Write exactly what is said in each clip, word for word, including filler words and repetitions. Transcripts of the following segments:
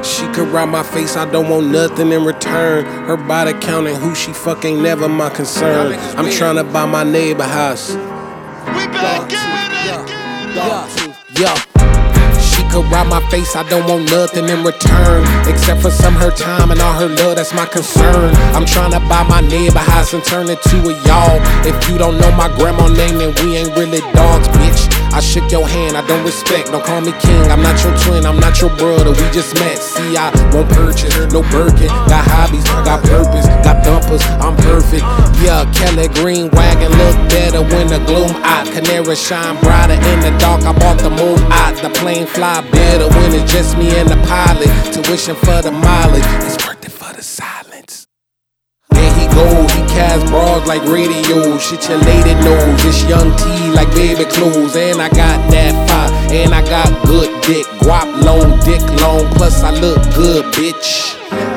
She could ride my face, I don't want nothing in return. Her body count and who she fuck ain't never my concern. I'm tryna buy my neighbor house. We back at it. Yeah, yeah. She could ride my face, I don't want nothing in return, except for some her time and all her love, that's my concern. I'm tryna buy my neighbor house and turn it to a y'all. If you don't know my grandma name, then we ain't really dogs, bitch. I shook your hand, I don't respect, don't call me king. I'm not your twin, I'm not your brother, we just met. See, I won't purchase, no Birkin. Got hobbies, got purpose, got dumpers, I'm perfect. Yeah, Kelly Green wagon look better when the gloom out. Canary shine brighter in the dark, I bought the moon out. The plane fly better when it's just me and the pilot. Tuition for the mileage, it's worth it for the silence. There he goes, he cast bras like radio. Shit your lady knows, it's young T like baby clothes. And I got that fire, and I got good dick. Guap long, dick long, plus I look good, bitch.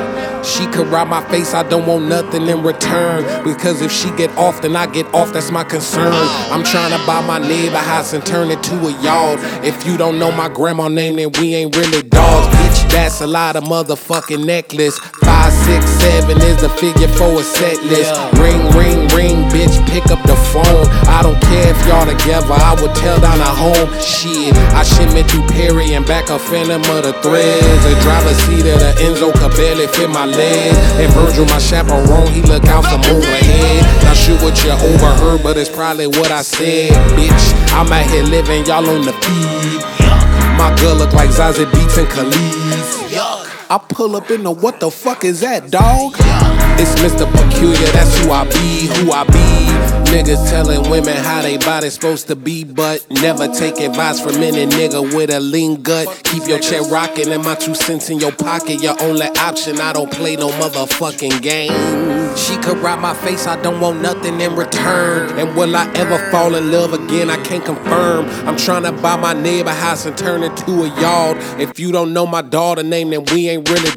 She could ride my face, I don't want nothing in return, because if she get off, then I get off, that's my concern. I'm tryna buy my neighbor house and turn it to a yard. If you don't know my grandma name, then we ain't really dogs, bitch. That's a lot of motherfucking necklace. Five, six, seven is the figure for a set list. Ring, ring, ring, bitch, pick up the phone. I don't care if y'all together, I would tell down a home. Shit, I shimmy through Perry and back a phantom of the threads. The driver's seat of the Enzo could barely fit my legs. And Virgil, my chaperone, he look out from overhead. Not sure what you overheard, but it's probably what I said, bitch. I'm out here living, y'all on the feed. My girl look like Zazie Beetz and Khalees. I pull up in the what the fuck is that, dog? It's Mister Peculiar, that's who I be, who I be. Niggas telling women how they body's supposed to be, but never take advice from any nigga with a lean gut. Keep your chair rocking and my two cents in your pocket, your only option. I don't play no motherfucking game. She could ride my face, I don't want nothing in return. And will I ever fall in love again? I can't confirm. I'm trying to buy my neighbor house and turn it to a yard. If you don't know my daughter name, then we ain't really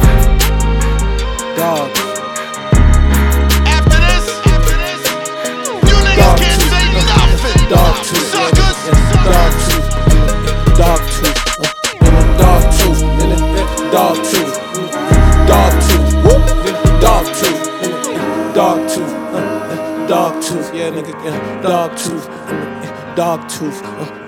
dogs. After this, after this, you niggas can't say nothing. Dog tooth, Suckers. dog tooth, dog tooth, dog tooth, dog tooth, dog tooth, dog tooth, dog tooth, dog tooth, yeah, nigga, dog tooth, dog tooth.